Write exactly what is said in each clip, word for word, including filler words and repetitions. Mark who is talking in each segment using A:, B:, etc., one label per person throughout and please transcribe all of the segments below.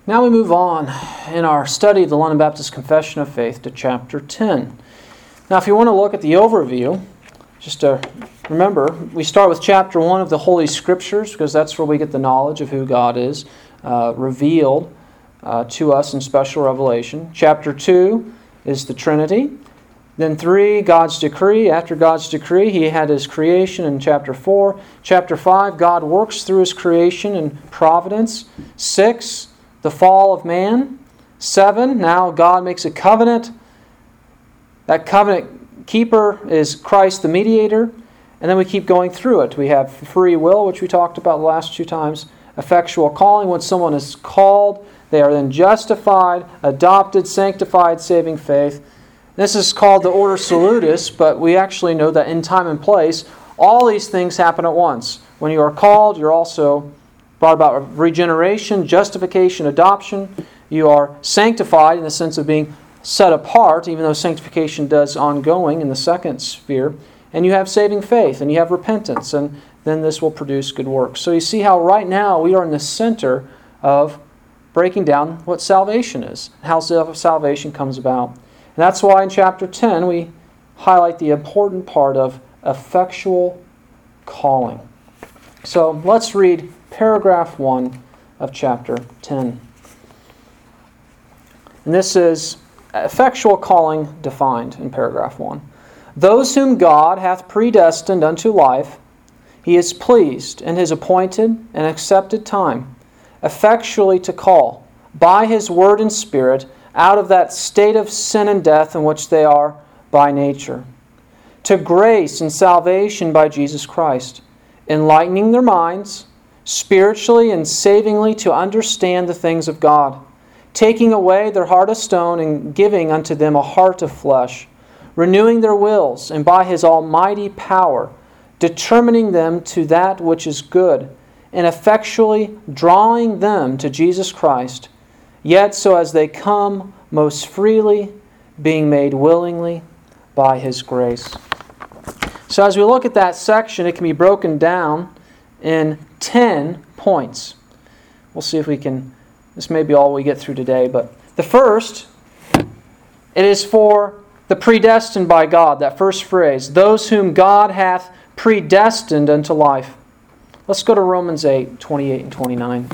A: Now we move on in our study of the London Baptist Confession of Faith to chapter ten. Now if you want to look at the overview, just to remember, we start with chapter one of the Holy Scriptures because that's where we get the knowledge of who God is uh, revealed uh, to us in special revelation. Chapter two is the Trinity. Then three, God's decree. After God's decree, He had His creation in chapter four. Chapter five, God works through His creation and providence. Six, the fall of man. Seven, now God makes a covenant. That covenant keeper is Christ the mediator. And then we keep going through it. We have free will, which we talked about the last two times. Effectual calling, when someone is called, they are then justified, adopted, sanctified, saving faith. This is called the Ordo Salutis, but we actually know that in time and place, all these things happen at once. When you are called, you're also brought about regeneration, justification, adoption. You are sanctified in the sense of being set apart, even though sanctification does ongoing in the second sphere. And you have saving faith, and you have repentance, and then this will produce good works. So you see how right now we are in the center of breaking down what salvation is, how salvation comes about. And that's why in chapter ten we highlight the important part of effectual calling. So let's read paragraph one of chapter ten. And this is effectual calling defined in paragraph one. Those whom God hath predestined unto life, He is pleased in His appointed and accepted time, effectually to call, by His word and Spirit, out of that state of sin and death in which they are by nature, to grace and salvation by Jesus Christ, enlightening their minds, spiritually and savingly to understand the things of God, taking away their heart of stone and giving unto them a heart of flesh, renewing their wills, and by His almighty power, determining them to that which is good, and effectually drawing them to Jesus Christ, yet so as they come most freely, being made willingly by His grace. So as we look at that section, it can be broken down in ten points. We'll see if we can, this may be all we get through today, but the first, it is for the predestined by God, that first phrase, those whom God hath predestined unto life. Let's go to Romans eight, twenty-eight and twenty-nine.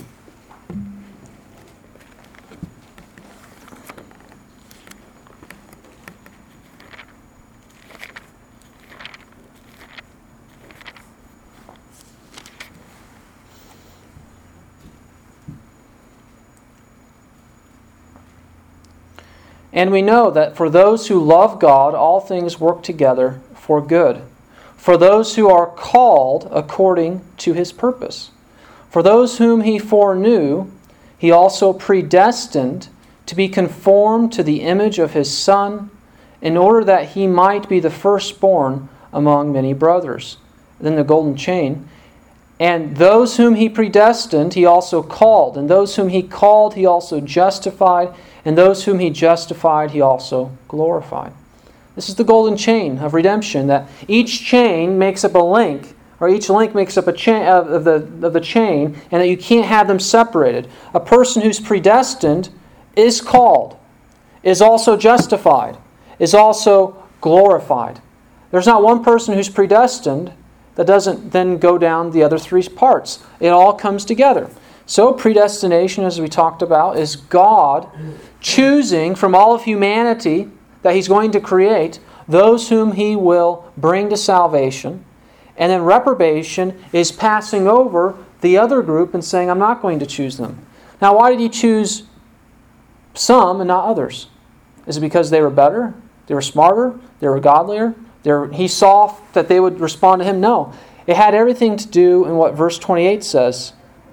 A: And we know that for those who love God, all things work together for good. For those who are called according to His purpose. For those whom He foreknew, He also predestined to be conformed to the image of His Son, in order that He might be the firstborn among many brothers. Then the golden chain. And those whom He predestined, He also called. And those whom He called, He also justified. And those whom He justified, He also glorified. This is the golden chain of redemption, that each chain makes up a link, or each link makes up a chain of the, of the chain, and that you can't have them separated. A person who's predestined is called, is also justified, is also glorified. There's not one person who's predestined that doesn't then go down the other three parts. It all comes together. So predestination, as we talked about, is God choosing from all of humanity that He's going to create those whom He will bring to salvation. And then reprobation is passing over the other group and saying, I'm not going to choose them. Now, why did He choose some and not others? Is it because they were better? They were smarter? They were godlier? They were, he saw that they would respond to Him? No. It had everything to do in what verse twenty-eight says.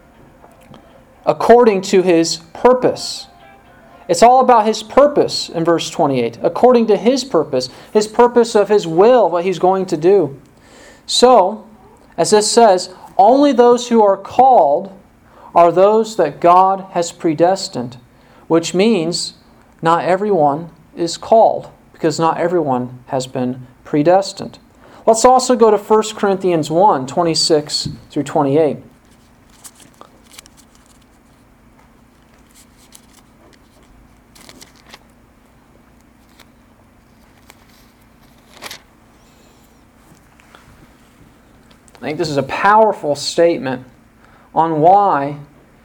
A: According to His purpose. It's all about His purpose in verse twenty-eight. According to His purpose. His purpose of His will, what He's going to do. So, as this says, only those who are called are those that God has predestined. Which means not everyone is called, because not everyone has been predestined. Let's also go to First Corinthians one, twenty-six through twenty-eight. I think this is a powerful statement on why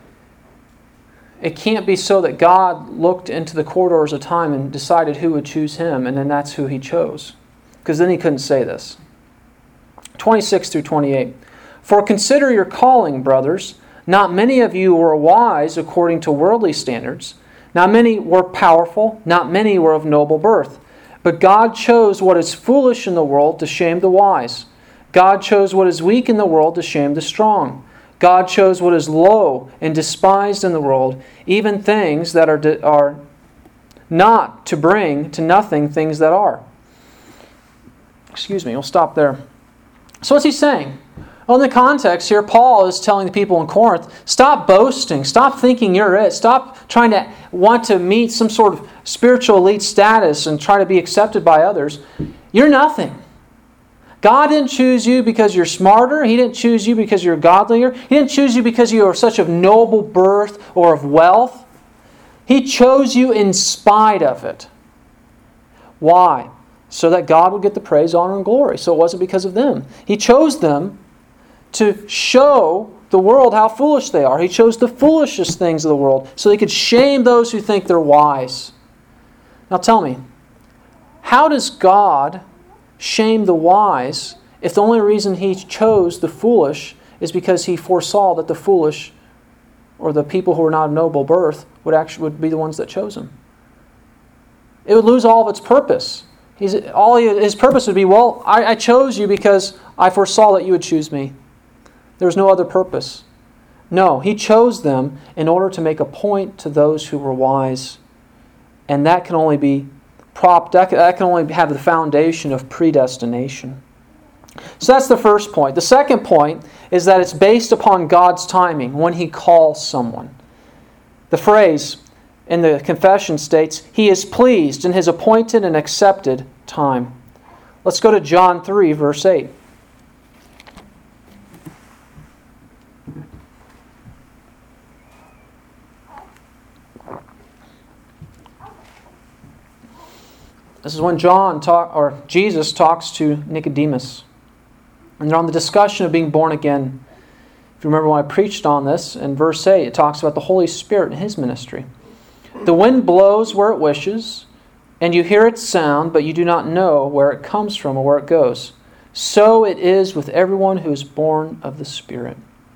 A: it can't be so that God looked into the corridors of time and decided who would choose him, and then that's who he chose. Because then he couldn't say this. twenty-six through twenty-eight. For consider your calling, brothers. Not many of you were wise according to worldly standards. Not many were powerful. Not many were of noble birth. But God chose what is foolish in the world to shame the wise. God chose what is weak in the world to shame the strong. God chose what is low and despised in the world, even things that are, are not, to bring to nothing things that are. Excuse me, we'll stop there. So what's he saying? Well, in the context here, Paul is telling the people in Corinth, stop boasting, stop thinking you're it, stop trying to want to meet some sort of spiritual elite status and try to be accepted by others. You're nothing. God didn't choose you because you're smarter. He didn't choose you because you're godlier. He didn't choose you because you are such of noble birth or of wealth. He chose you in spite of it. Why? So that God would get the praise, honor, and glory. So it wasn't because of them. He chose them to show the world how foolish they are. He chose the foolishest things of the world so He could shame those who think they're wise. Now tell me, how does God shame the wise if the only reason He chose the foolish is because He foresaw that the foolish or the people who are not of noble birth would actually would be the ones that chose Him? It would lose all of its purpose. He's, all he, his purpose would be, well, I, I chose you because I foresaw that you would choose me. There was no other purpose. No, He chose them in order to make a point to those who were wise. And that can only be propped, that can, that can only have the foundation of predestination. So that's the first point. The second point is that it's based upon God's timing when He calls someone. The phrase in the confession states, He is pleased in His appointed and accepted time. Let's go to John three, verse eight. This is when John talk, or Jesus talks to Nicodemus. And they're on the discussion of being born again. If you remember when I preached on this, in verse eight, it talks about the Holy Spirit and His ministry. The wind blows where it wishes, and you hear its sound, but you do not know where it comes from or where it goes. So it is with everyone who is born of the Spirit.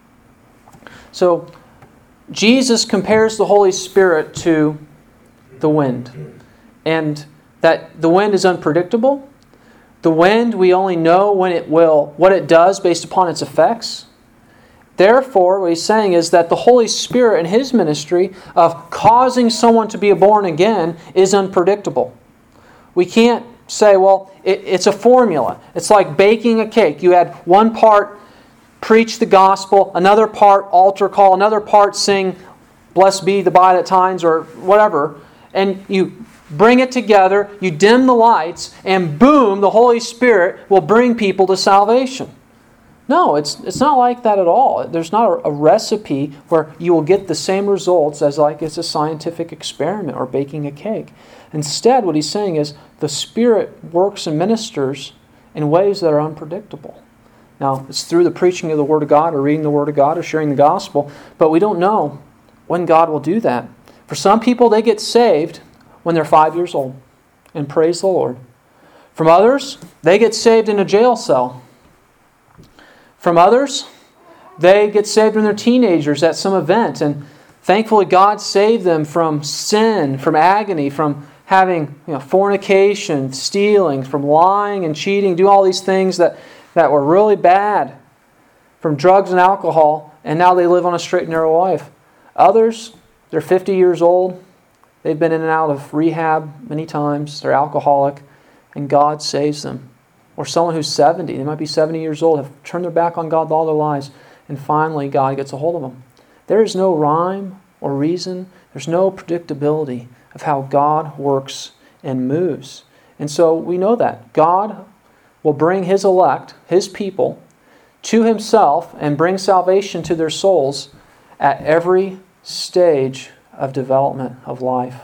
A: So, Jesus compares the Holy Spirit to the wind. And that the wind is unpredictable. The wind, we only know when it will, what it does based upon its effects. Therefore, what he's saying is that the Holy Spirit and His ministry of causing someone to be born again is unpredictable. We can't say, well, it, it's a formula. It's like baking a cake. You add one part, preach the gospel, another part, altar call, another part, sing, blessed be the body that times, or whatever, and you bring it together, you dim the lights, and boom, the Holy Spirit will bring people to salvation. No, it's it's not like that at all. There's not a, a recipe where you will get the same results as like it's a scientific experiment or baking a cake. Instead, what he's saying is the Spirit works and ministers in ways that are unpredictable. Now, it's through the preaching of the Word of God or reading the Word of God or sharing the gospel, but we don't know when God will do that. For some people, they get saved when they're five years old, and praise the Lord. From others, they get saved in a jail cell. From others, they get saved when they're teenagers at some event, and thankfully God saved them from sin, from agony, from having you know, fornication, stealing, from lying and cheating, do all these things that, that were really bad, from drugs and alcohol, and now they live on a straight and narrow life. Others, they're fifty years old, they've been in and out of rehab many times, they're alcoholic, and God saves them. Or someone who's seventy, they might be seventy years old, have turned their back on God all their lives, and finally God gets a hold of them. There is no rhyme or reason, there's no predictability of how God works and moves. And so we know that. God will bring His elect, His people, to Himself and bring salvation to their souls at every stage of development of life.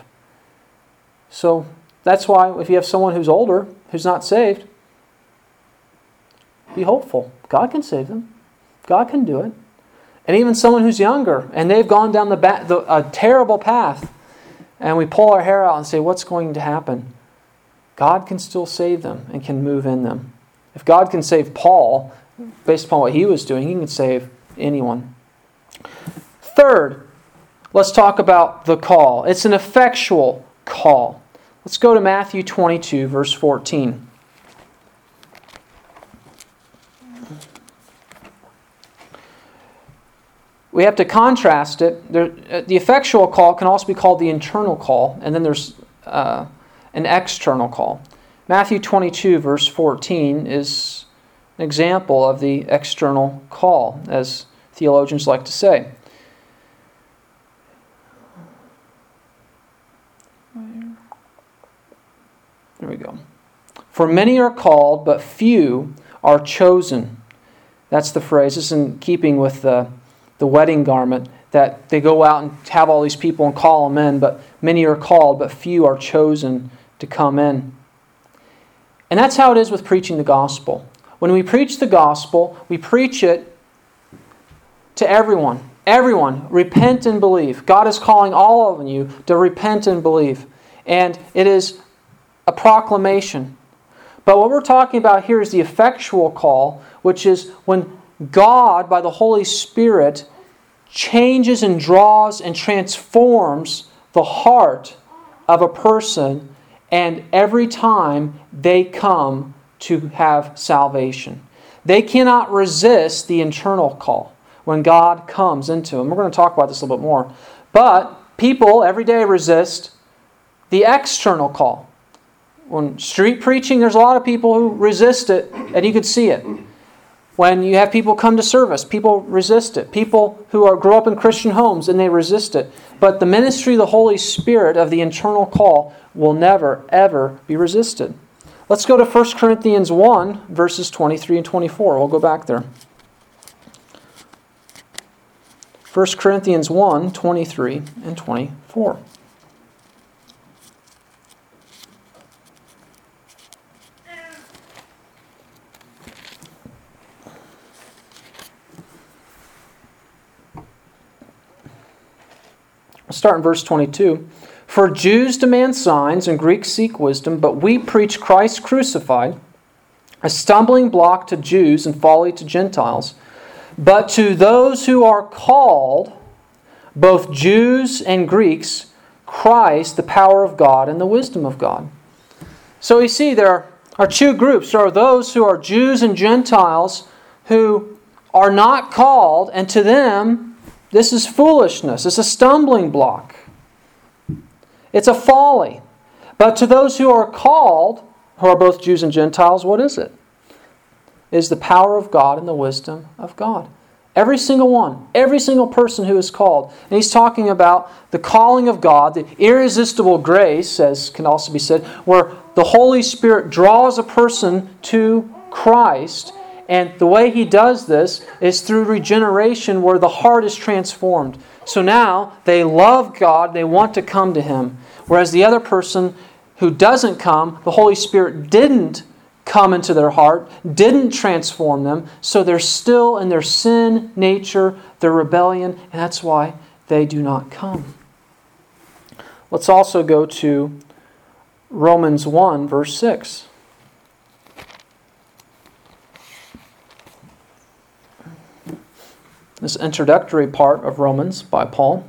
A: So that's why if you have someone who's older, who's not saved, be hopeful. God can save them. God can do it. And even someone who's younger, and they've gone down the, ba- the a terrible path, and we pull our hair out and say, what's going to happen? God can still save them and can move in them. If God can save Paul, based upon what he was doing, He can save anyone. Third, let's talk about the call. It's an effectual call. Let's go to Matthew twenty-two, verse fourteen. We have to contrast it. There, the effectual call can also be called the internal call, and then there's uh, an external call. Matthew twenty-two, verse fourteen is an example of the external call, as theologians like to say. There we go. For many are called, but few are chosen. That's the phrase. This is in keeping with the, the wedding garment, that they go out and have all these people and call them in, but many are called, but few are chosen to come in. And that's how it is with preaching the gospel. When we preach the gospel, we preach it to everyone. Everyone, repent and believe. God is calling all of you to repent and believe. And it is a proclamation. But what we're talking about here is the effectual call, which is when God, by the Holy Spirit, changes and draws and transforms the heart of a person, and every time they come to have salvation. They cannot resist the internal call when God comes into them. We're going to talk about this a little bit more. But people every day resist the external call. When street preaching, there's a lot of people who resist it, and you could see it. When you have people come to service, people resist it. People who are grow up in Christian homes, and they resist it. But the ministry of the Holy Spirit of the internal call will never, ever be resisted. Let's go to First Corinthians one, verses twenty-three and twenty-four. We'll go back there. First Corinthians one, twenty-three and twenty-four. We'll start in verse twenty-two. For Jews demand signs and Greeks seek wisdom, but we preach Christ crucified, a stumbling block to Jews and folly to Gentiles. But to those who are called, both Jews and Greeks, Christ, the power of God and the wisdom of God. So we see there are two groups. There are those who are Jews and Gentiles who are not called, and to them, this is foolishness. It's a stumbling block. It's a folly. But to those who are called, who are both Jews and Gentiles, what is it? It is the power of God and the wisdom of God. Every single one, every single person who is called. And he's talking about the calling of God, the irresistible grace, as can also be said, where the Holy Spirit draws a person to Christ. And the way He does this is through regeneration, where the heart is transformed. So now they love God, they want to come to Him. Whereas the other person who doesn't come, the Holy Spirit didn't come into their heart, didn't transform them, so they're still in their sin nature, their rebellion, and that's why they do not come. Let's also go to Romans one, verse six. This introductory part of Romans by Paul.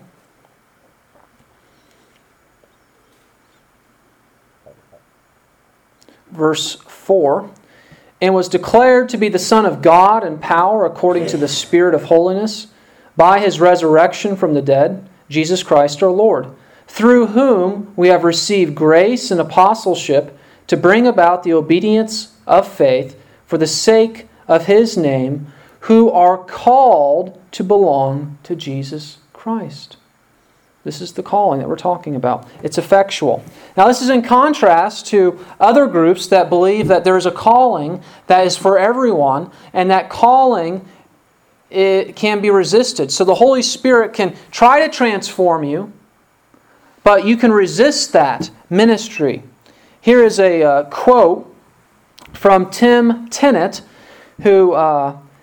A: Verse four. And was declared to be the Son of God in power according to the Spirit of holiness, by His resurrection from the dead, Jesus Christ our Lord, through whom we have received grace and apostleship to bring about the obedience of faith for the sake of His name, who are called to belong to Jesus Christ. This is the calling that we're talking about. It's effectual. Now this is in contrast to other groups that believe that there is a calling that is for everyone, and that calling it can be resisted. So the Holy Spirit can try to transform you, but you can resist that ministry. Here is a uh, quote from Tim Tennant, who... Uh,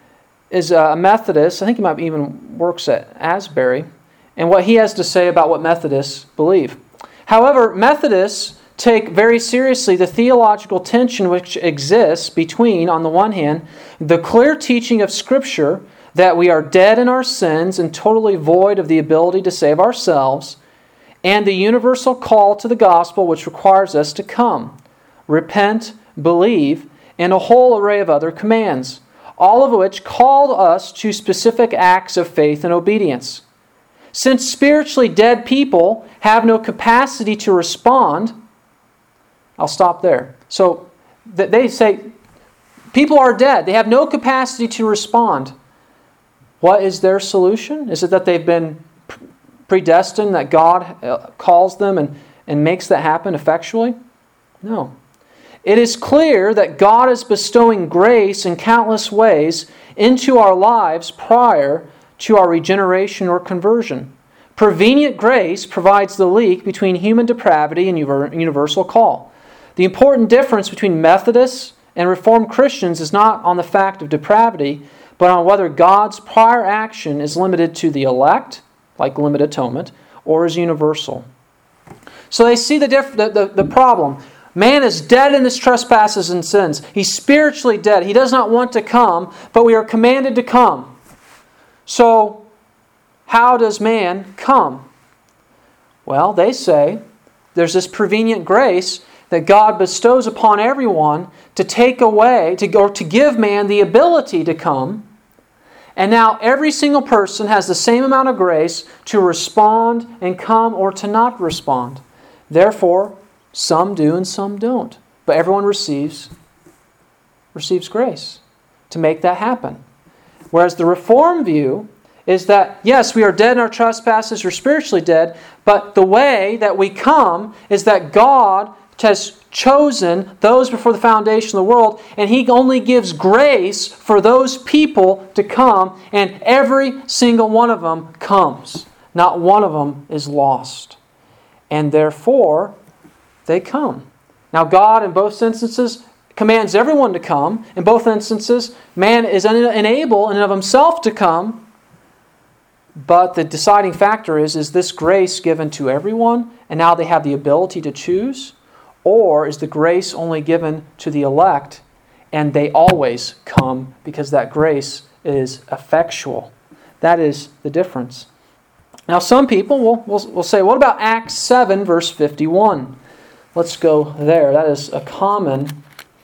A: is a Methodist. I think he might even works at Asbury, and what he has to say about what Methodists believe. However, Methodists take very seriously the theological tension which exists between, on the one hand, the clear teaching of Scripture that we are dead in our sins and totally void of the ability to save ourselves, and the universal call to the gospel which requires us to come, repent, believe, and a whole array of other commands, all of which call us to specific acts of faith and obedience. Since spiritually dead people have no capacity to respond, I'll stop there. So they say people are dead. They have no capacity to respond. What is their solution? Is it that they've been predestined, that God calls them and, and makes that happen effectually? No. It is clear that God is bestowing grace in countless ways into our lives prior to our regeneration or conversion. Prevenient grace provides the link between human depravity and universal call. The important difference between Methodists and Reformed Christians is not on the fact of depravity, but on whether God's prior action is limited to the elect, like limited atonement, or is universal. So they see the, diff- the, the, the problem. Man is dead in his trespasses and sins. He's spiritually dead. He does not want to come, but we are commanded to come. So, how does man come? Well, they say there's this prevenient grace that God bestows upon everyone to take away, to or to give man the ability to come. And now every single person has the same amount of grace to respond and come or to not respond. Therefore, some do and some don't. But everyone receives, receives grace to make that happen. Whereas the Reformed view is that, yes, we are dead in our trespasses, we're spiritually dead, but the way that we come is that God has chosen those before the foundation of the world, and He only gives grace for those people to come, and every single one of them comes. Not one of them is lost. And therefore, they come. Now, God, in both instances, commands everyone to come. In both instances, man is unable in and of himself to come. But the deciding factor is, is this grace given to everyone, and now they have the ability to choose? Or is the grace only given to the elect, and they always come because that grace is effectual? That is the difference. Now, some people will, will, will say, what about Acts seven, verse fifty-one? Let's go there. That is a common,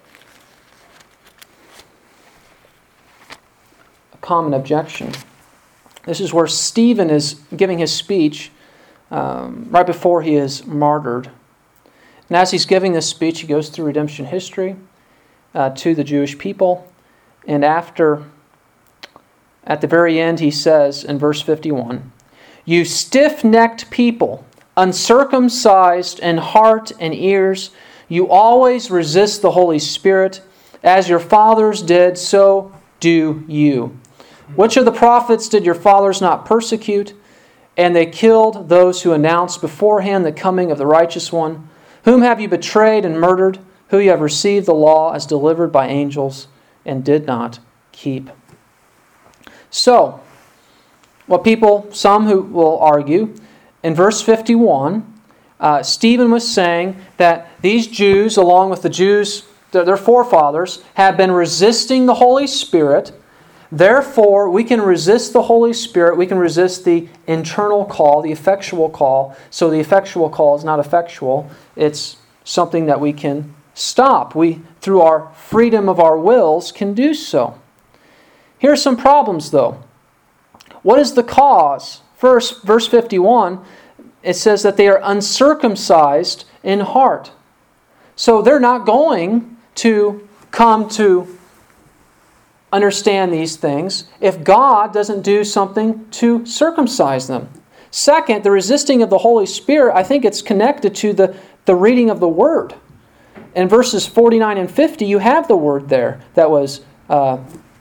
A: a common objection. This is where Stephen is giving his speech um, right before he is martyred. And as he's giving this speech, he goes through redemption history uh, to the Jewish people. And after, at the very end, he says in verse fifty-one, "You stiff-necked people, uncircumcised in heart and ears, you always resist the Holy Spirit. As your fathers did, so do you. Which of the prophets did your fathers not persecute? And they killed those who announced beforehand the coming of the righteous one. Whom have you betrayed and murdered? Who you have received the law as delivered by angels and did not keep." So, what people, some who will argue, in verse fifty-one, uh, Stephen was saying that these Jews, along with the Jews, their, their forefathers, have been resisting the Holy Spirit. Therefore, we can resist the Holy Spirit. We can resist the internal call, the effectual call. So the effectual call is not effectual. It's something that we can stop. We, through our freedom of our wills, can do so. Here are some problems, though. What is the cause? First, verse fifty-one, it says that they are uncircumcised in heart. So they're not going to come to understand these things if God doesn't do something to circumcise them. Second, the resisting of the Holy Spirit, I think it's connected to the, the reading of the Word. In verses forty-nine and fifty, you have the word there that was uh,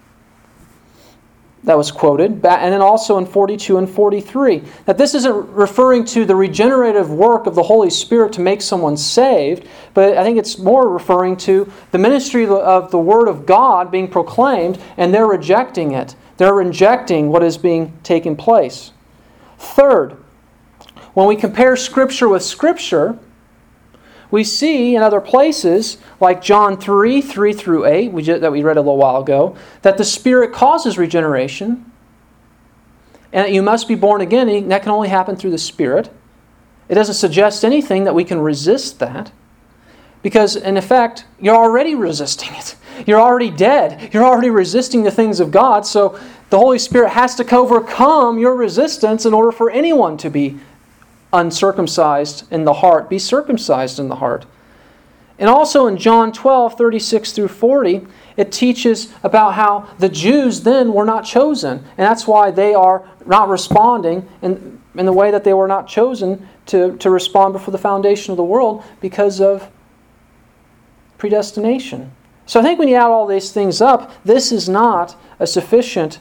A: that was quoted. And then also in forty-two and forty-three. That this isn't referring to the regenerative work of the Holy Spirit to make someone saved, but I think it's more referring to the ministry of the Word of God being proclaimed and they're rejecting it. They're rejecting what is being taken place. Third, when we compare Scripture with Scripture, we see in other places, like John three, three through eight, we just, that we read a little while ago, that the Spirit causes regeneration, and that you must be born again, and that can only happen through the Spirit. It doesn't suggest anything that we can resist that, because in effect, you're already resisting it. You're already dead. You're already resisting the things of God, so the Holy Spirit has to overcome your resistance in order for anyone to be uncircumcised in the heart, be circumcised in the heart. And also in John twelve, thirty-six through forty, it teaches about how the Jews then were not chosen. And that's why they are not responding in, in the way that they were not chosen to, to respond before the foundation of the world, because of predestination. So I think when you add all these things up, this is not a sufficient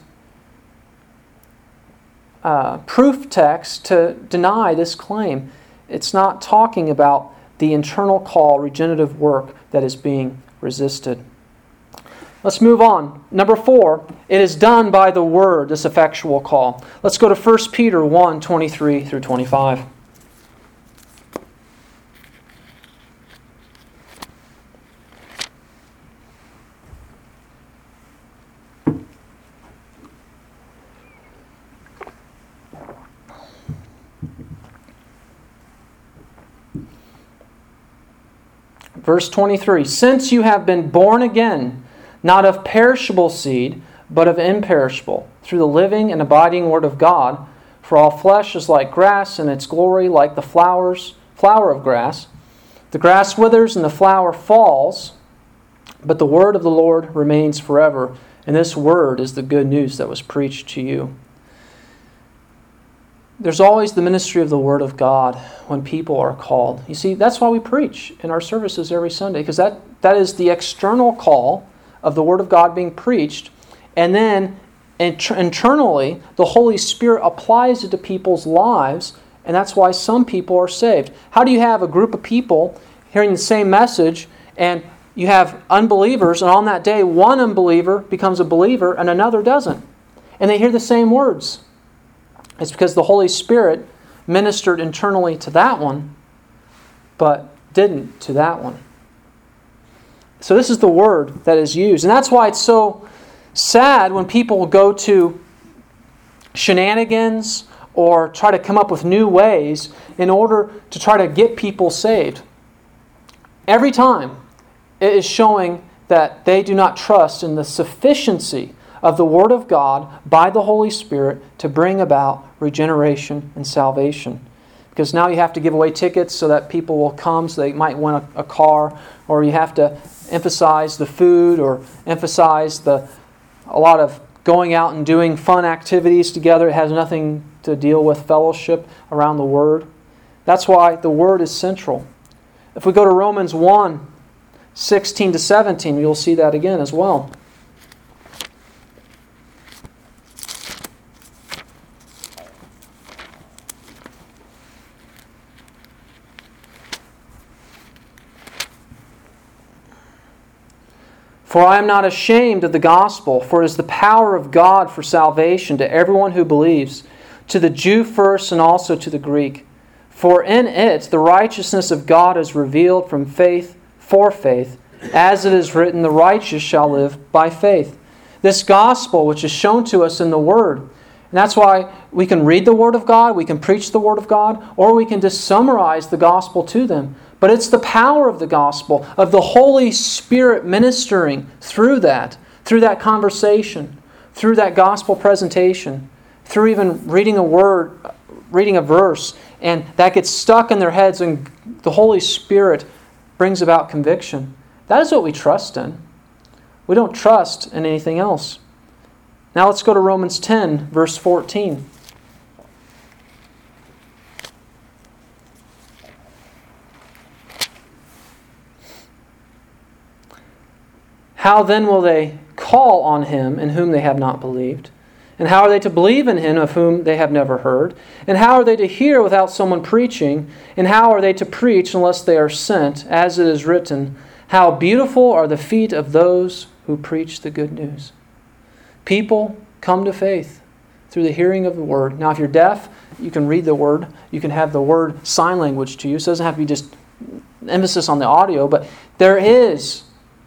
A: uh, proof text to deny this claim. It's not talking about the internal call, regenerative work that is being resisted. Let's move on. Number four, it is done by the Word, this effectual call. Let's go to First Peter one, twenty-three through twenty-five. Verse twenty-three, since you have been born again, not of perishable seed, but of imperishable, through the living and abiding Word of God, for all flesh is like grass, and its glory like the flowers, flower of grass. The grass withers and the flower falls, but the word of the Lord remains forever. And this word is the good news that was preached to you. There's always the ministry of the Word of God when people are called. You see, that's why we preach in our services every Sunday, because that, that is the external call of the Word of God being preached. And then inter- internally, the Holy Spirit applies it to people's lives, and that's why some people are saved. How do you have a group of people hearing the same message, and you have unbelievers, and on that day, one unbeliever becomes a believer and another doesn't? And they hear the same words. It's because the Holy Spirit ministered internally to that one, but didn't to that one. So this is the word that is used. And that's why it's so sad when people go to shenanigans or try to come up with new ways in order to try to get people saved. Every time it is showing that they do not trust in the sufficiency of the Word of God by the Holy Spirit to bring about regeneration and salvation. Because now you have to give away tickets so that people will come, so they might win a, a car, or you have to emphasize the food, or emphasize the a lot of going out and doing fun activities together. It has nothing to deal with fellowship around the Word. That's why the Word is central. If we go to Romans one, sixteen to seventeen, you'll see that again as well. For I am not ashamed of the gospel, for it is the power of God for salvation to everyone who believes, to the Jew first and also to the Greek. For in it the righteousness of God is revealed from faith for faith, as it is written, the righteous shall live by faith. This gospel which is shown to us in the Word. And that's why we can read the Word of God, we can preach the Word of God, or we can just summarize the gospel to them. But it's the power of the gospel, of the Holy Spirit ministering through that, through that conversation, through that gospel presentation, through even reading a word, reading a verse, and that gets stuck in their heads and the Holy Spirit brings about conviction. That is what we trust in. We don't trust in anything else. Now let's go to Romans ten, verse fourteen. How then will they call on Him in whom they have not believed? And how are they to believe in Him of whom they have never heard? And how are they to hear without someone preaching? And how are they to preach unless they are sent? As it is written, how beautiful are the feet of those who preach the good news. People come to faith through the hearing of the Word. Now, if you're deaf, you can read the Word. You can have the Word sign language to you. So it doesn't have to be just emphasis on the audio, but there is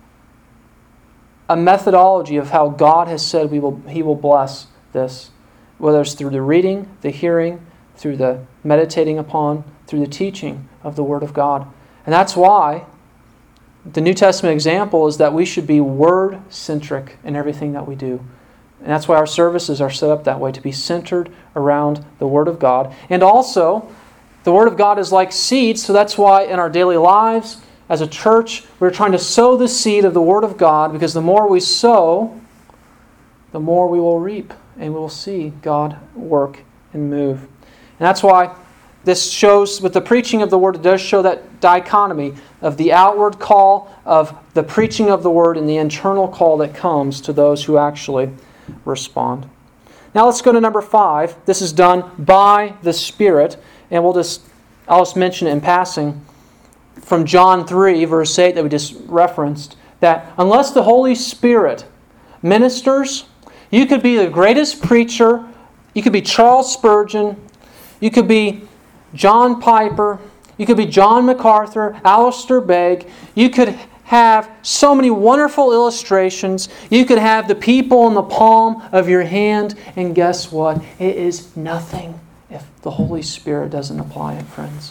A: a methodology of how God has said we will, He will bless this, whether it's through the reading, the hearing, through the meditating upon, through the teaching of the Word of God. And that's why the New Testament example is that we should be Word-centric in everything that we do. And that's why our services are set up that way, to be centered around the Word of God. And also, the Word of God is like seed, so that's why in our daily lives, as a church, we're trying to sow the seed of the Word of God, because the more we sow, the more we will reap, and we will see God work and move. And that's why this shows, with the preaching of the Word, it does show that dichotomy of the outward call of the preaching of the Word and the internal call that comes to those who actually respond. Now let's go to number five. This is done by the Spirit, and we'll just, I'll just mention it in passing from John three, verse eight that we just referenced, that unless the Holy Spirit ministers, you could be the greatest preacher, you could be Charles Spurgeon, you could be John Piper, you could be John MacArthur, Alistair Begg, you could have so many wonderful illustrations, you could have the people in the palm of your hand, and guess what? It is nothing if the Holy Spirit doesn't apply it, friends.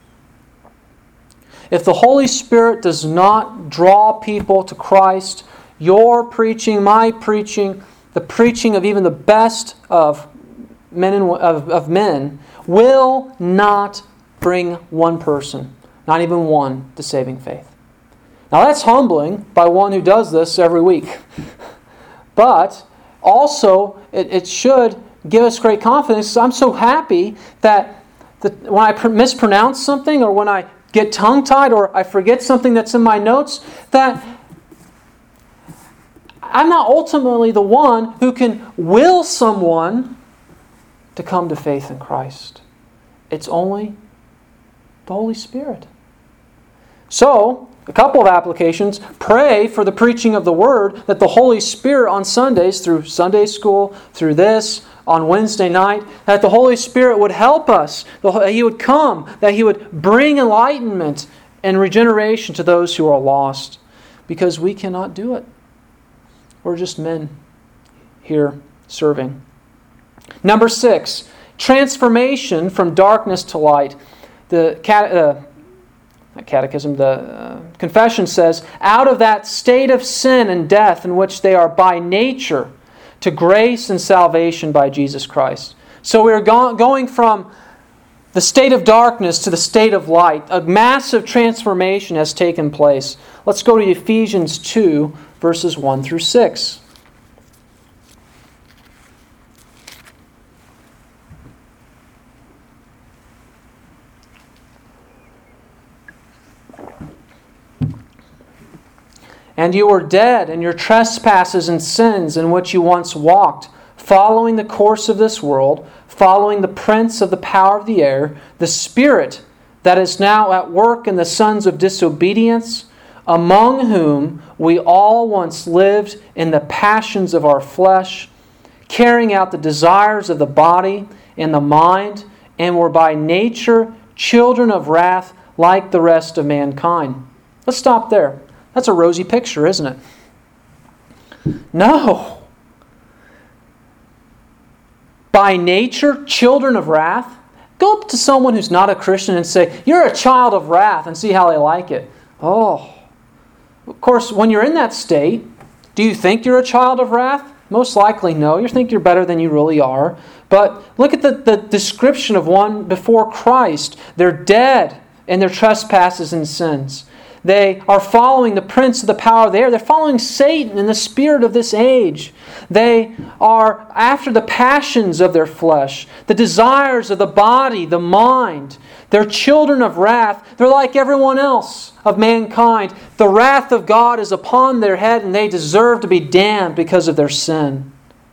A: If the Holy Spirit does not draw people to Christ, your preaching, my preaching, the preaching of even the best of men and, of, of men will not bring one person, not even one, to saving faith. Now that's humbling by one who does this every week. But also it, it should give us great confidence. I'm so happy that the, when I mispronounce something, or when I get tongue-tied, or I forget something that's in my notes, that I'm not ultimately the one who can will someone to come to faith in Christ. It's only the Holy Spirit. So, a couple of applications. Pray for the preaching of the Word, that the Holy Spirit on Sundays, through Sunday school, through this, on Wednesday night, that the Holy Spirit would help us, that He would come, that He would bring enlightenment and regeneration to those who are lost. Because we cannot do it. We're just men here serving. Number six, transformation from darkness to light. The cat, uh, catechism, the uh, confession says, out of that state of sin and death in which they are by nature, to grace and salvation by Jesus Christ. So we're go- going from the state of darkness to the state of light. A massive transformation has taken place. Let's go to Ephesians two, verses one through six. And you were dead in your trespasses and sins in which you once walked, following the course of this world, following the prince of the power of the air, the spirit that is now at work in the sons of disobedience, among whom we all once lived in the passions of our flesh, carrying out the desires of the body and the mind, and were by nature children of wrath like the rest of mankind. Let's stop there. That's a rosy picture, isn't it? No. By nature, children of wrath. Go up to someone who's not a Christian and say, you're a child of wrath, and see how they like it. Oh. Of course, when you're in that state, do you think you're a child of wrath? Most likely no. You think you're better than you really are. But look at the, the description of one before Christ. They're dead in their trespasses and sins. They are following the prince of the power of the air. They're following Satan and the spirit of this age. They are after the passions of their flesh, the desires of the body, the mind. They're children of wrath. They're like everyone else of mankind. The wrath of God is upon their head, and they deserve to be damned because of their sin.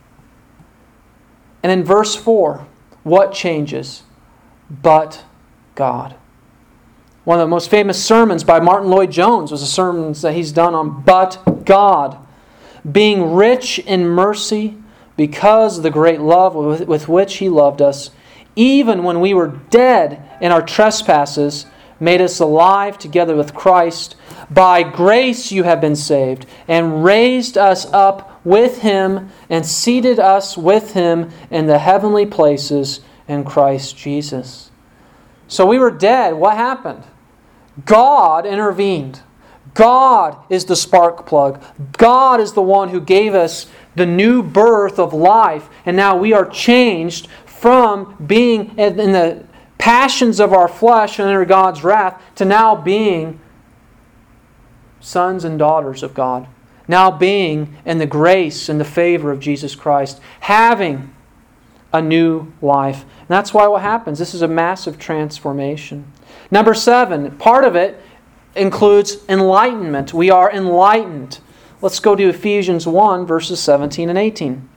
A: And in verse four, what changes? But God. One of the most famous sermons by Martin Lloyd-Jones was a sermon that he's done on But God. Being rich in mercy, because of the great love with, with which He loved us, even when we were dead in our trespasses, made us alive together with Christ. By grace you have been saved, and raised us up with Him, and seated us with Him in the heavenly places in Christ Jesus. So we were dead. What happened? God intervened. God is the spark plug. God is the one who gave us the new birth of life. And now we are changed from being in the passions of our flesh and under God's wrath to now being sons and daughters of God. Now being in the grace and the favor of Jesus Christ. Having a new life. And that's why what happens. This is a massive transformation. Number seven, part of it includes enlightenment. We are enlightened. Let's go to Ephesians one, verses seventeen and eighteen.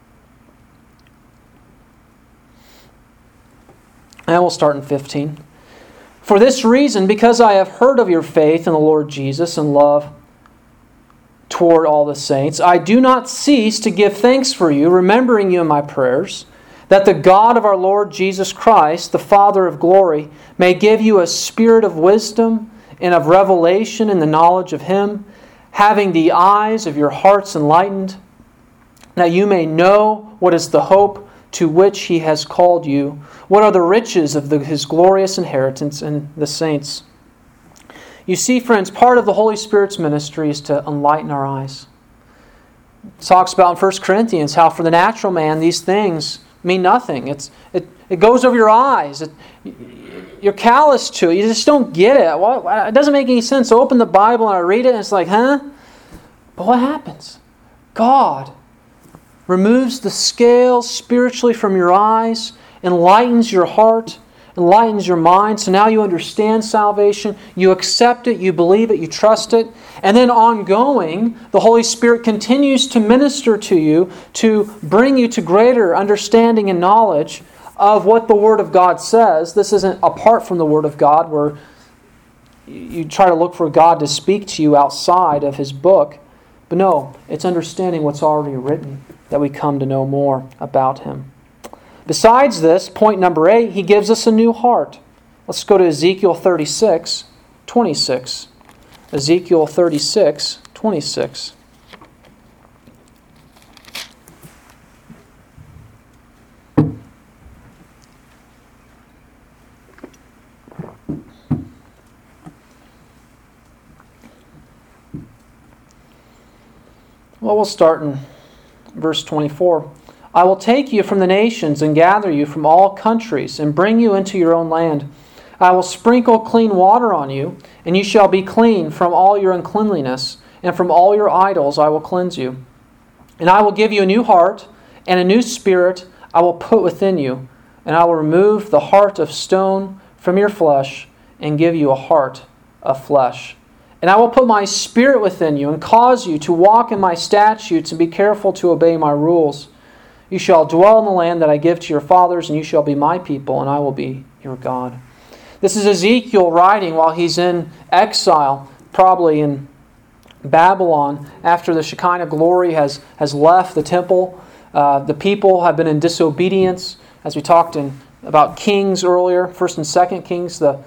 A: And we'll start in fifteen. For this reason, because I have heard of your faith in the Lord Jesus and love toward all the saints, I do not cease to give thanks for you, remembering you in my prayers, that the God of our Lord Jesus Christ, the Father of glory, may give you a spirit of wisdom and of revelation in the knowledge of Him, having the eyes of your hearts enlightened, that you may know what is the hope to which He has called you, what are the riches of the, His glorious inheritance in the saints. You see, friends, part of the Holy Spirit's ministry is to enlighten our eyes. It talks about in First Corinthians how for the natural man these things mean nothing. It's it, it goes over your eyes. It, you're callous to it. You just don't get it. Well, it doesn't make any sense. I open the Bible and I read it and it's like, huh? But what happens? God removes the scales spiritually from your eyes, enlightens your heart, enlightens your mind. So now you understand salvation. You accept it. You believe it. You trust it. And then ongoing, the Holy Spirit continues to minister to you to bring you to greater understanding and knowledge of what the Word of God says. This isn't apart from the Word of God where you try to look for God to speak to you outside of His book. But no, it's understanding what's already written that we come to know more about Him. Besides this, point number eight, He gives us a new heart. Let's go to Ezekiel thirty-six, twenty-six. Ezekiel thirty-six, twenty-six. Well, we'll start in verse twenty-four. I will take you from the nations and gather you from all countries and bring you into your own land. I will sprinkle clean water on you, and you shall be clean from all your uncleanliness, and from all your idols I will cleanse you. And I will give you a new heart, and a new spirit I will put within you, and I will remove the heart of stone from your flesh, and give you a heart of flesh. And I will put my spirit within you, and cause you to walk in my statutes, and be careful to obey my rules. You shall dwell in the land that I give to your fathers, and you shall be my people, and I will be your God. This is Ezekiel writing while he's in exile, probably in Babylon, after the Shekinah glory has, has left the temple. Uh, the people have been in disobedience, as we talked in about Kings earlier, First and Second Kings. The,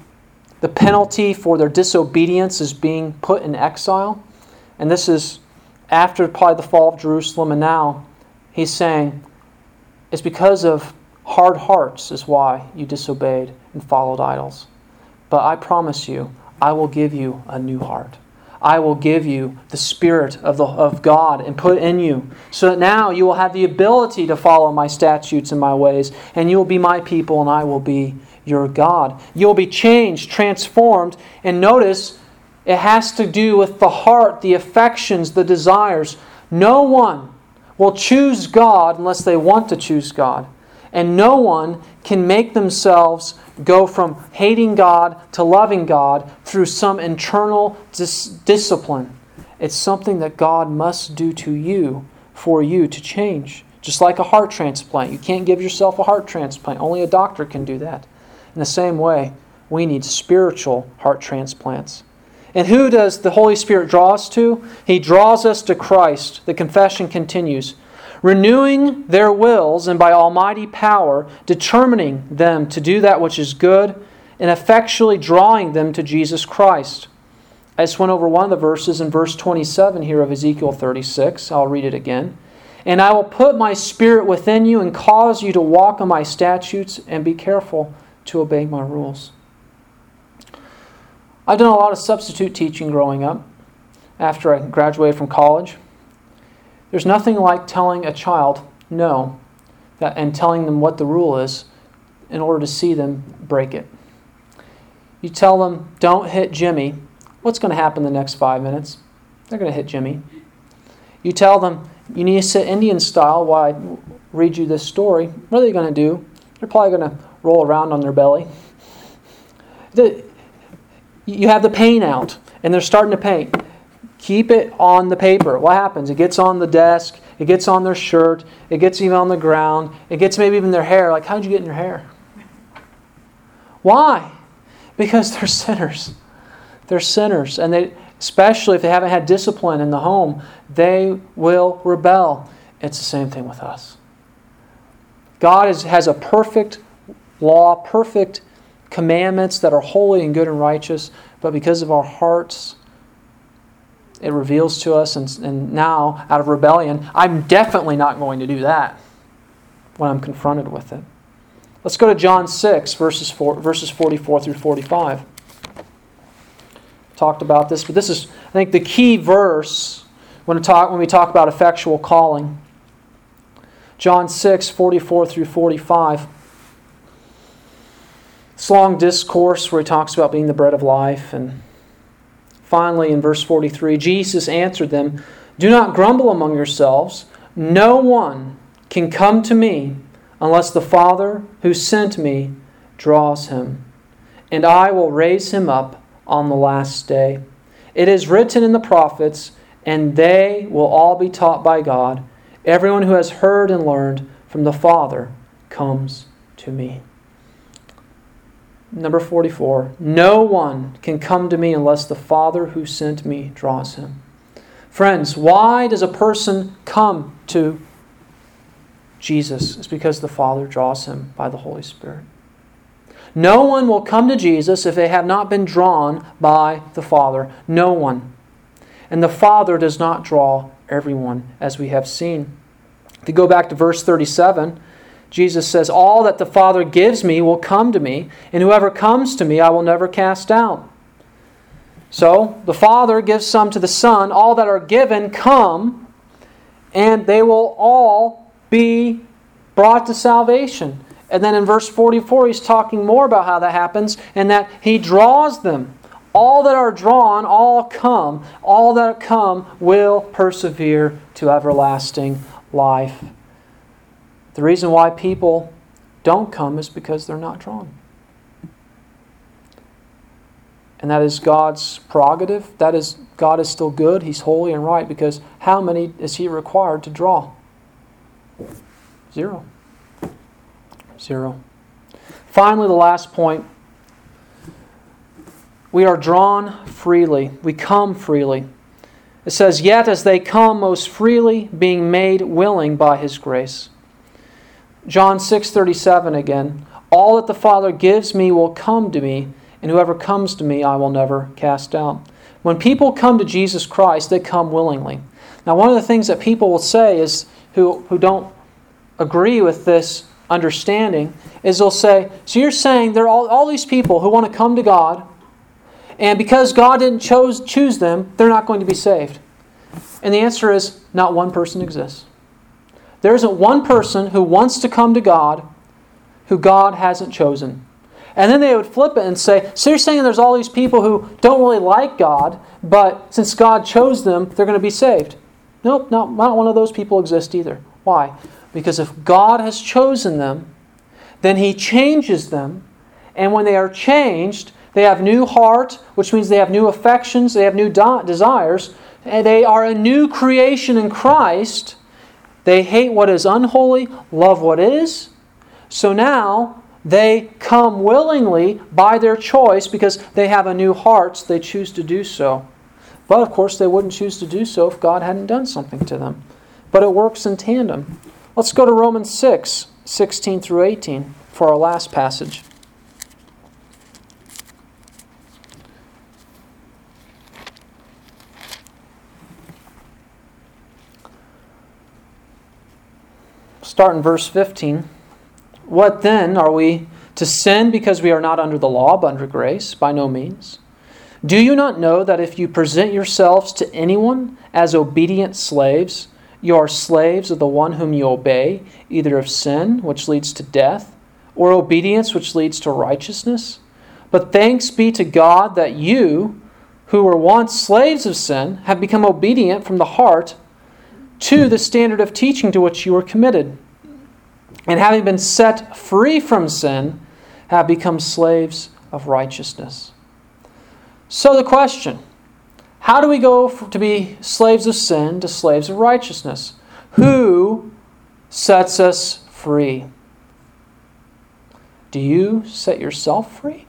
A: the penalty for their disobedience is being put in exile. And this is after probably the fall of Jerusalem, and now He's saying, it's because of hard hearts is why you disobeyed and followed idols. But I promise you, I will give you a new heart. I will give you the Spirit of, the, of God and put in you, so that now you will have the ability to follow my statutes and my ways, and you will be my people, and I will be your God. You will be changed, transformed, and notice it has to do with the heart, the affections, the desires. No one will choose God unless they want to choose God. And no one can make themselves go from hating God to loving God through some internal dis- discipline. It's something that God must do to you for you to change. Just like a heart transplant. You can't give yourself a heart transplant. Only a doctor can do that. In the same way, we need spiritual heart transplants. And who does the Holy Spirit draw us to? He draws us to Christ. The confession continues. renewing their wills, and by almighty power determining them to do that which is good, and effectually drawing them to Jesus Christ. I just went over one of the verses in verse twenty-seven here of Ezekiel thirty-six. I'll read it again. And I will put my spirit within you and cause you to walk on my statutes and be careful to obey my rules. I've done a lot of substitute teaching growing up after I graduated from college. There's nothing like telling a child no that, and telling them what the rule is in order to see them break it. You tell them, don't hit Jimmy. What's going to happen in the next five minutes? They're going to hit Jimmy. You tell them, you need to sit Indian style while I read you this story. What are they going to do? They're probably going to roll around on their belly. The, you have the paint out, and they're starting to paint. Keep it on the paper. What happens? It gets on the desk. It gets on their shirt. It gets even on the ground. It gets maybe even their hair. Like, how'd you get in your hair? Why? Because they're sinners. They're sinners. And they, especially if they haven't had discipline in the home, they will rebel. It's the same thing with us. God is, has a perfect law, perfect commandments that are holy and good and righteous, but because of our hearts, it reveals to us, and, and now, out of rebellion, I'm definitely not going to do that when I'm confronted with it. Let's go to John six, verses, four, verses forty-four through forty-five. Talked about this, but this is, I think, the key verse when we talk, when we talk about effectual calling. John six, forty-four through forty-five. This long discourse where he talks about being the bread of life. And finally, in verse forty-three, Jesus answered them, "Do not grumble among yourselves. No one can come to me unless the Father who sent me draws him. And I will raise him up on the last day. It is written in the prophets, and they will all be taught by God. Everyone who has heard and learned from the Father comes to me." Number forty-four, no one can come to me unless the Father who sent me draws him. Friends, why does a person come to Jesus? It's because the Father draws him by the Holy Spirit. No one will come to Jesus if they have not been drawn by the Father. No one. And the Father does not draw everyone, as we have seen. If you go back to verse thirty-seven, Jesus says, "All that the Father gives me will come to me, and whoever comes to me I will never cast out." So, the Father gives some to the Son. All that are given come, and they will all be brought to salvation. And then in verse forty-four, he's talking more about how that happens, and that he draws them. All that are drawn, all come. All that come will persevere to everlasting life. The reason why people don't come is because they're not drawn. And that is God's prerogative. That is, God is still good. He's holy and right, because how many is He required to draw? Zero. Zero. Finally, the last point. We are drawn freely. We come freely. It says, "Yet as they come most freely, being made willing by His grace." John six thirty-seven again. "All that the Father gives me will come to me, and whoever comes to me I will never cast out." When people come to Jesus Christ, they come willingly. Now, one of the things that people will say is, who, who don't agree with this understanding, is they'll say, "So you're saying there are all, all these people who want to come to God, and because God didn't chose, choose them, they're not going to be saved." And the answer is, not one person exists. There isn't one person who wants to come to God who God hasn't chosen. And then they would flip it and say, "So you're saying there's all these people who don't really like God, but since God chose them, they're going to be saved?" Nope, not, not one of those people exist either. Why? Because if God has chosen them, then He changes them. And when they are changed, they have new heart, which means they have new affections, they have new de- desires, and they are a new creation in Christ. They hate what is unholy, love what is. So now they come willingly by their choice because they have a new heart, so they choose to do so. But of course they wouldn't choose to do so if God hadn't done something to them. but it works in tandem. Let's go to Romans six, sixteen through eighteen for our last passage. Start in verse fifteen. What then? Are we to sin because we are not under the law, but under grace? By no means. Do you not know that if you present yourselves to anyone as obedient slaves, you are slaves of the one whom you obey, either of sin, which leads to death, or obedience, which leads to righteousness? But thanks be to God that you, who were once slaves of sin, have become obedient from the heart to the standard of teaching to which you were committed. And having been set free from sin, have become slaves of righteousness. So the question, how do we go to be slaves of sin to slaves of righteousness? Who sets us free? Do you set yourself free?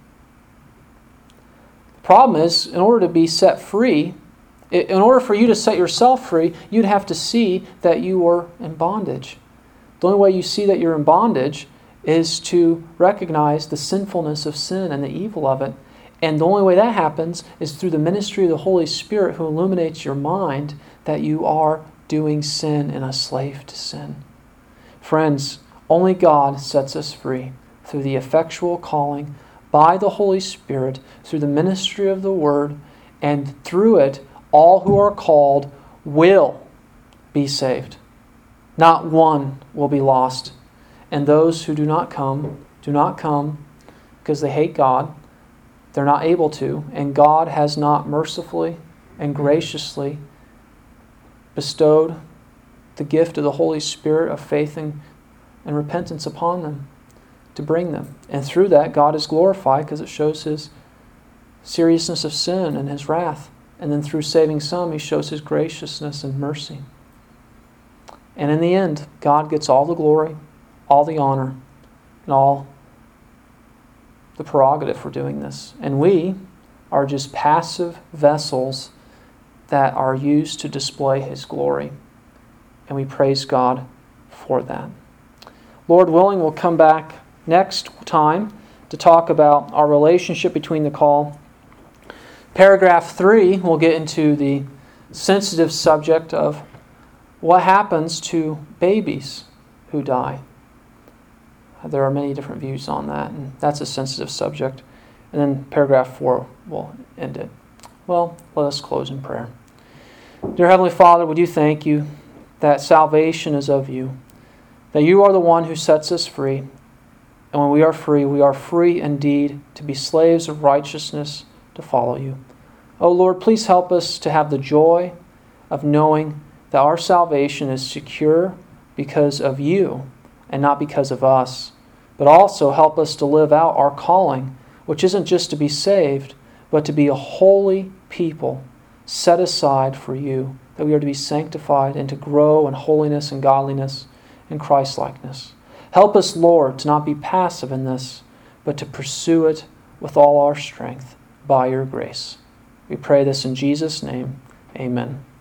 A: The problem is, in order to be set free, in order for you to set yourself free, you'd have to see that you were in bondage. The only way you see that you're in bondage is to recognize the sinfulness of sin and the evil of it. And the only way that happens is through the ministry of the Holy Spirit, who illuminates your mind that you are doing sin and a slave to sin. Friends, only God sets us free through the effectual calling by the Holy Spirit, through the ministry of the Word, and through it, all who are called will be saved. Not one will be lost. And those who do not come, do not come because they hate God. They're not able to. And God has not mercifully and graciously bestowed the gift of the Holy Spirit of faith and, and repentance upon them to bring them. And through that, God is glorified because it shows His seriousness of sin and His wrath. And then through saving some, He shows His graciousness and mercy. And in the end, God gets all the glory, all the honor, and all the prerogative for doing this. And we are just passive vessels that are used to display His glory. And we praise God for that. Lord willing, we'll come back next time to talk about our relationship between the call. Paragraph three, we'll get into the sensitive subject of what happens to babies who die. There are many different views on that, and that's a sensitive subject. And then paragraph four will end it. Well, let us close in prayer. Dear Heavenly Father, we do thank You that salvation is of You, that You are the one who sets us free. And when we are free, we are free indeed to be slaves of righteousness, to follow You. Oh Lord, please help us to have the joy of knowing that our salvation is secure because of You and not because of us. But also help us to live out our calling, which isn't just to be saved, but to be a holy people set aside for You, that we are to be sanctified and to grow in holiness and godliness and Christ-likeness. Help us, Lord, to not be passive in this, but to pursue it with all our strength by Your grace. We pray this in Jesus' name. Amen.